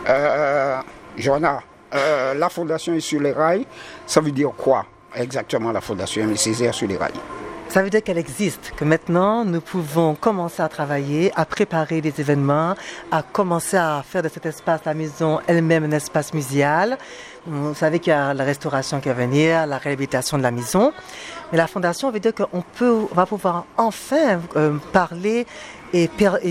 Johanna, la fondation est sur les rails, ça veut dire quoi exactement la fondation Aimé Césaire sur les rails? Ça veut dire qu'elle existe, que maintenant nous pouvons commencer à travailler, à préparer des événements, à commencer à faire de cet espace, la maison elle-même, un espace muséal. Vous savez qu'il y a la restauration qui va venir, la réhabilitation de la maison. Mais la fondation veut dire qu'on va pouvoir enfin parler et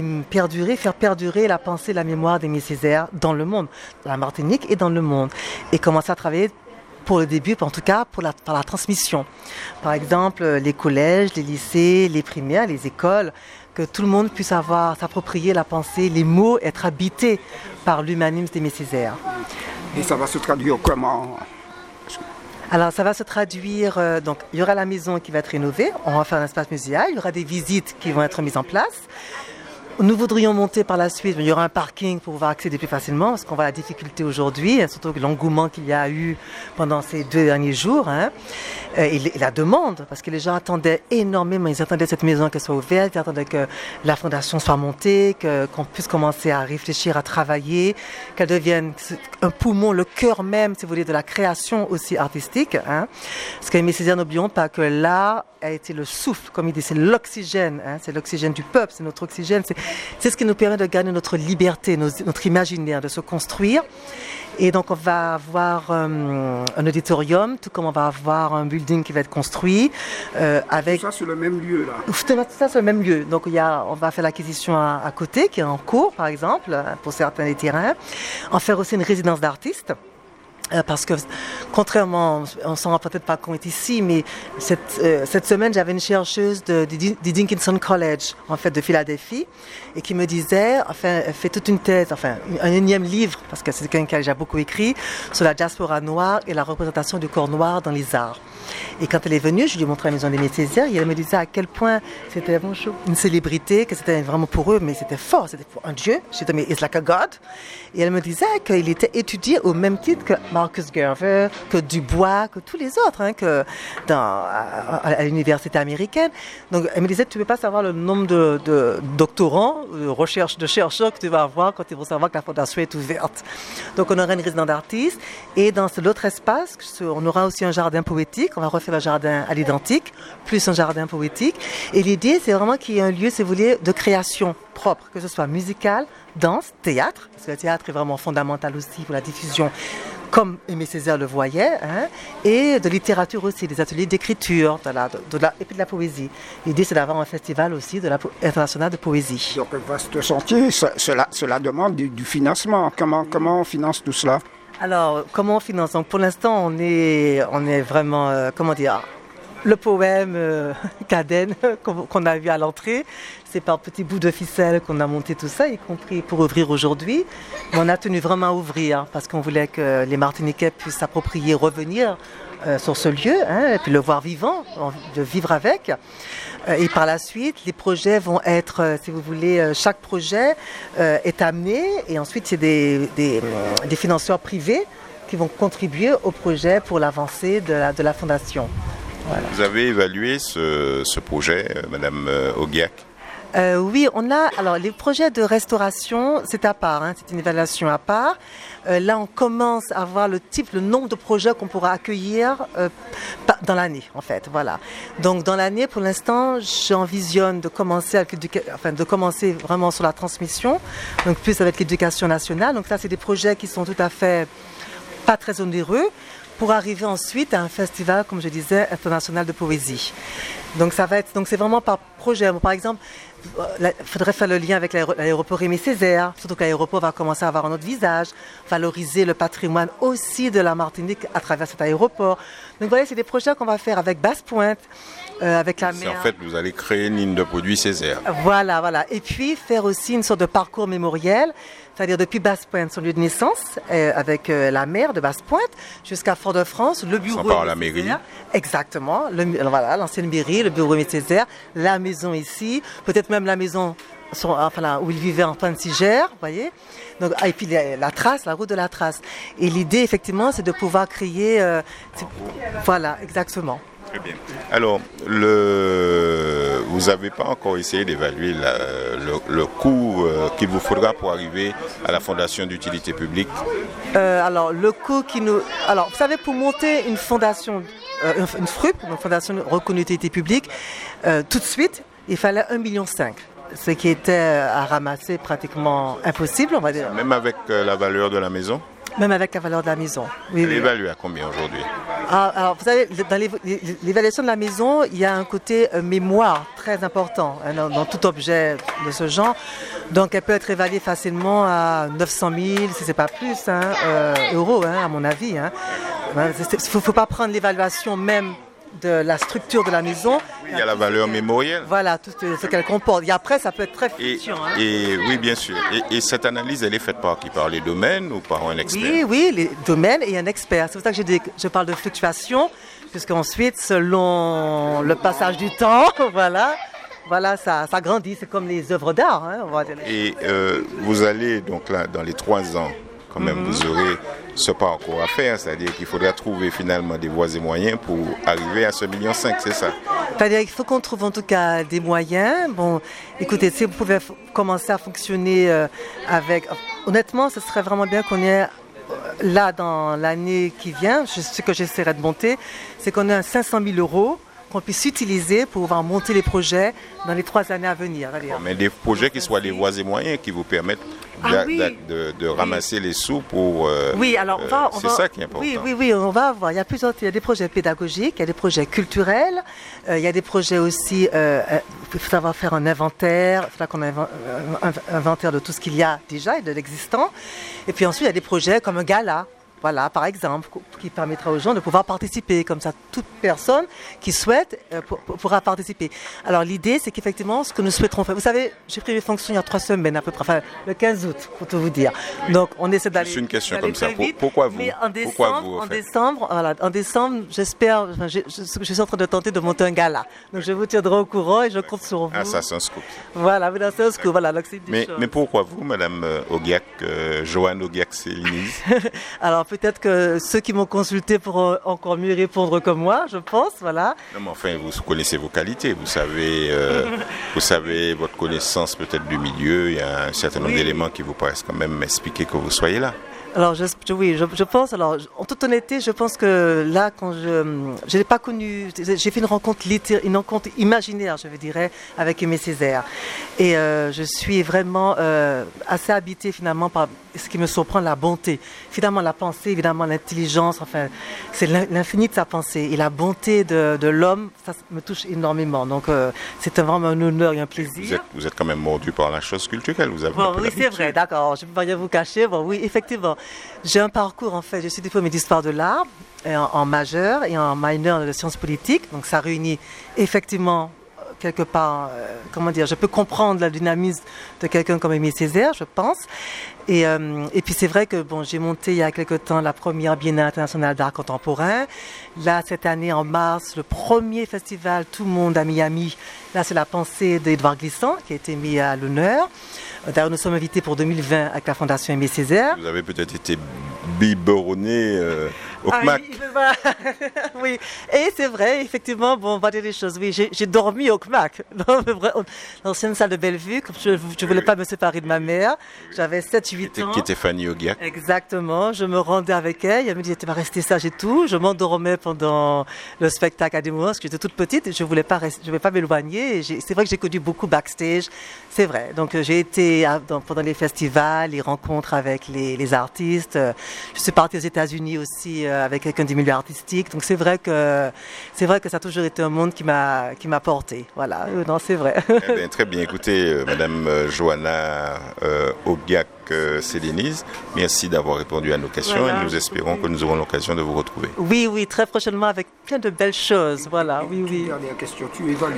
faire perdurer la pensée, la mémoire d'Aimé Césaire dans le monde, dans la Martinique et dans le monde. Et commencer à travailler pour le début, en tout cas par la transmission. Par exemple, les collèges, les lycées, les primaires, les écoles, que tout le monde puisse s'approprier la pensée, les mots, être habités par l'humanisme d'Aimé Césaire. Et ça va se traduire comment? Alors, ça va se traduire, donc il y aura la maison qui va être rénovée, on va faire un espace muséal, il y aura des visites qui vont être mises en place. Nous voudrions monter par la suite, mais il y aura un parking pour pouvoir accéder plus facilement, parce qu'on voit la difficulté aujourd'hui, surtout l'engouement qu'il y a eu pendant ces 2 derniers jours, et la demande, parce que les gens attendaient énormément, ils attendaient cette maison qu'elle soit ouverte, ils attendaient que la fondation soit montée, qu'on puisse commencer à réfléchir, à travailler, qu'elle devienne un poumon, le cœur même, si vous voulez, de la création aussi artistique. Parce qu'Aimé Césaire, n'oublions pas que l'art a été le souffle, comme il dit, c'est l'oxygène, c'est l'oxygène du peuple, c'est notre oxygène, c'est ce qui nous permet de gagner notre liberté, notre imaginaire, de se construire. Et donc on va avoir un auditorium, tout comme on va avoir un building qui va être construit. Avec... Tout ça sur le même lieu là. Tout ça sur le même lieu. Donc on va faire l'acquisition à côté, qui est en cours par exemple, pour certains des terrains. En faire aussi une résidence d'artistes. Parce que, contrairement, on s'en rend peut-être pas compte ici, mais cette semaine, j'avais une chercheuse du Dickinson College, en fait, de Philadelphie, et qui me disait, enfin, elle fait toute une thèse, enfin, un énième livre, parce que c'est quelqu'un qui a déjà beaucoup écrit, sur la diaspora noire et la représentation du corps noir dans les arts. Et quand elle est venue, je lui ai montré la maison d'Aimé Césaire, et elle me disait à quel point c'était une célébrité, que c'était vraiment pour eux, mais c'était fort, c'était pour un dieu. J'ai dit, mais it's like a god. Et elle me disait qu'il était étudié au même titre que Marcus Garvey, que Dubois, que tous les autres, à l'université américaine. Donc, elle me disait, tu ne peux pas savoir le nombre de doctorants, de chercheurs que tu vas avoir quand ils vont savoir que la fondation est ouverte. Donc, on aura une résidence d'artistes, et dans l'autre espace, on aura aussi un jardin poétique. On va refaire le jardin à l'identique, plus un jardin poétique. Et l'idée, c'est vraiment qu'il y ait un lieu, si vous voulez, de création propre, que ce soit musical, danse, théâtre, parce que le théâtre est vraiment fondamental aussi pour la diffusion, comme Aimé Césaire le voyait, et de littérature aussi, des ateliers d'écriture, et puis de la poésie. L'idée, c'est d'avoir un festival aussi international de poésie. Donc, un vaste chantier, cela demande du financement. Comment on finance tout cela? Alors, comment on finance? Donc, pour l'instant, on est vraiment, le poème Caden qu'on a vu à l'entrée, c'est par petits bouts de ficelle qu'on a monté tout ça, y compris pour ouvrir aujourd'hui. Mais on a tenu vraiment à ouvrir parce qu'on voulait que les Martiniquais puissent s'approprier, revenir sur ce lieu, et puis le voir vivant, de vivre avec. Et par la suite, les projets vont être, si vous voulez, chaque projet est amené, et ensuite c'est des financeurs privés qui vont contribuer au projet pour l'avancée de la fondation. Voilà. Vous avez évalué ce projet, Madame Oguiac? Oui, alors les projets de restauration, c'est à part, c'est une évaluation à part. Là, on commence à voir le nombre de projets qu'on pourra accueillir dans l'année, en fait, voilà. Donc, dans l'année, pour l'instant, j'envisionne de commencer vraiment sur la transmission, donc plus avec l'éducation nationale. Donc, ça, c'est des projets qui sont tout à fait pas très onéreux, pour arriver ensuite à un festival, comme je disais, international de poésie. Donc c'est vraiment par projet. Par exemple, il faudrait faire le lien avec l'aéroport Aimé Césaire, surtout que l'aéroport va commencer à avoir un autre visage, valoriser le patrimoine aussi de la Martinique à travers cet aéroport. Donc vous voyez, c'est des projets qu'on va faire avec Basse-Pointe, avec la mer. En fait, vous allez créer une ligne de produits Césaire. Voilà. Et puis faire aussi une sorte de parcours mémoriel, c'est-à-dire depuis Basse-Pointe, son lieu de naissance, avec la mer de Basse-Pointe, jusqu'à Fort-de-France, le bureau. Par la mairie. Exactement. L'ancienne mairie, le bureau Aimé Césaire, la maison ici, peut-être même la maison où il vivait en Pansigère, vous voyez. Donc, et puis la route de la trace. Et l'idée, effectivement, c'est de pouvoir créer... voilà, exactement. Très bien. Alors, vous n'avez pas encore essayé d'évaluer le coût qu'il vous faudra pour arriver à la fondation d'utilité publique? Alors, le coût Alors, vous savez, pour monter une fondation, une FRUP, une fondation reconnue d'utilité publique, tout de suite, il fallait 1,5 million. Ce qui était à ramasser pratiquement impossible, on va dire. Même avec la valeur de la maison? Même avec la valeur de la maison. Elle est évaluée à combien aujourd'hui? Alors, vous savez, dans l'évaluation de la maison, il y a un côté mémoire très important dans tout objet de ce genre. Donc, elle peut être évaluée facilement à 900 000, si ce n'est pas plus, euros, à mon avis. Il ne faut pas prendre l'évaluation même de la structure de la maison. Il y a la valeur mémorielle. Voilà, tout ce qu'elle comporte. Et après, ça peut être très fluctuant. Et oui, bien sûr. Et cette analyse, elle est faite par qui? Par les domaines ou par un expert? Oui, les domaines et un expert. C'est pour ça que je parle de fluctuation, puisqu'ensuite, selon le passage du temps, voilà, ça grandit. C'est comme les œuvres d'art. Et vous allez donc là, dans les 3 ans, quand même, vous aurez ce parcours à faire, c'est-à-dire qu'il faudra trouver finalement des voies et moyens pour arriver à ce 1,5 million, c'est ça? C'est-à-dire qu'il faut qu'on trouve en tout cas des moyens. Bon, écoutez, si vous pouvez commencer à fonctionner avec... Honnêtement, ce serait vraiment bien qu'on ait, là, dans l'année qui vient, ce que j'essaierai de monter, c'est qu'on ait 500 000 euros qu'on puisse utiliser pour pouvoir monter les projets dans les 3 années à venir. Mais des projets qui soient des voies et moyens qui vous permettent de ramasser les sous pour... oui, alors c'est ça qui est important. Oui, on va voir. Il y a des projets pédagogiques, il y a des projets culturels, il y a des projets aussi, il faut savoir faire un inventaire, il faudra qu'on ait un inventaire de tout ce qu'il y a déjà et de l'existant. Et puis ensuite, il y a des projets comme un gala. Voilà, par exemple, qui permettra aux gens de pouvoir participer. Comme ça, toute personne qui souhaite pourra participer. Alors, l'idée, c'est qu'effectivement, ce que nous souhaiterons faire... Vous savez, j'ai pris mes fonctions il y a 3 semaines à peu près, enfin, le 15 aut, pour tout vous dire. Donc, on essaie d'aller... C'est une question comme ça. Vite, pourquoi vous? Mais en décembre, j'espère... Je suis en train de tenter de monter un gala. Donc, je vous tiendrai au courant et je compte sur vous. Ah, ça, c'est un scoop. Voilà, c'est un scoop. Voilà, donc c'est mais pourquoi vous, Madame Ogiac, Joanne Ogiac-Célinise? Alors, peut-être que ceux qui m'ont consulté pourront encore mieux répondre que moi, je pense, voilà. Non, mais enfin, vous connaissez vos qualités, vous savez votre connaissance peut-être du milieu, il y a un certain nombre d'éléments qui vous paraissent quand même expliquer que vous soyez là. Alors, je pense, alors, en toute honnêteté, je pense que là, quand je n'ai pas connu, j'ai fait une rencontre imaginaire, je dirais, avec Aimé Césaire. Et je suis vraiment assez habitée finalement par ce qui me surprend, la bonté. Finalement, la pensée, évidemment, l'intelligence, enfin, c'est l'infini de sa pensée. Et la bonté de l'homme, ça me touche énormément. Donc, c'est vraiment un honneur et un plaisir. Vous êtes quand même mordu par la chose culturelle, vous avez oui, c'est vrai, d'accord, je ne peux rien vous cacher. Bon, oui, effectivement. J'ai un parcours, en fait, je suis diplômée d'histoire de l'art en majeur et en mineur de sciences politiques. Donc, ça réunit effectivement quelque part, je peux comprendre la dynamisme de quelqu'un comme Aimé Césaire, je pense. Et puis c'est vrai que j'ai monté il y a quelque temps la première Biennale internationale d'art contemporain. Là, cette année, en mars, le premier festival Tout le monde à Miami. Là, c'est la pensée d'Édouard Glissant qui a été mis à l'honneur. D'ailleurs, nous sommes invités pour 2020 avec la Fondation Aimé Césaire. Vous avez peut-être été biberonné au CMAC. Oui, et c'est vrai, effectivement, on va dire les choses. Oui, j'ai dormi au CMAC, l'ancienne salle de Bellevue, comme je ne voulais pas me séparer de ma mère. J'avais 7-8 ans. Qui était Fanny Ogiac. Exactement, je me rendais avec elle. Elle me disait, tu vas rester sage et tout. Je m'endormais pendant le spectacle à Desmoulins, parce que j'étais toute petite et je ne voulais pas m'éloigner. C'est vrai que j'ai connu beaucoup backstage, c'est vrai. Donc j'ai été pendant les festivals, les rencontres avec les artistes. Je suis partie aux États-Unis aussi avec quelqu'un du milieu artistique. Donc c'est vrai que ça a toujours été un monde qui m'a porté. Voilà, non, c'est vrai. Eh bien, très bien. Écoutez, Madame Joanna Ogiac-Célinise, merci d'avoir répondu à nos questions. Voilà. Et nous espérons que nous aurons l'occasion de vous retrouver. Oui, très prochainement avec plein de belles choses. Voilà, oui. Dernière question, tu évalues